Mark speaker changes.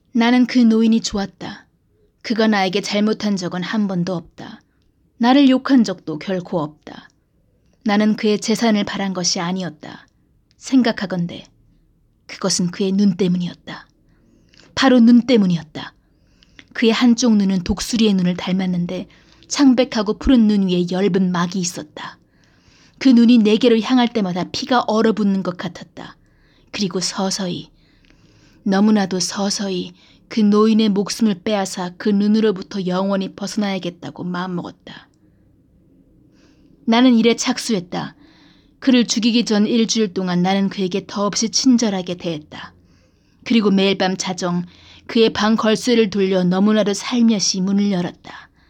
Speaker 1: 나는 그 노인이 좋았다. 그가 나에게 잘못한 적은 한 번도 없다. 나를 욕한 적도 결코 없다. 나는 그의 재산을 바란 것이 아니었다. 생각하건대 그것은 그의 눈 때문이었다. 바로 눈 때문이었다. 그의 한쪽 눈은 독수리의 눈을 닮았는데 창백하고 푸른 눈 위에 엷은 막이 있었다. 그 눈이 내게로 향할 때마다 피가 얼어붙는 것 같았다. 그리고 서서히, 너무나도 서서히 그 노인의 목숨을 빼앗아 그 눈으로부터 영원히 벗어나야겠다고 마음먹었다. 나는 일에 착수했다. 그를 죽이기 전 일주일 동안 나는 그에게 더없이 친절하게 대했다. 그리고 매일 밤 자정 그의 방 걸쇠를 돌려 너무나도 살며시 문을 열었다.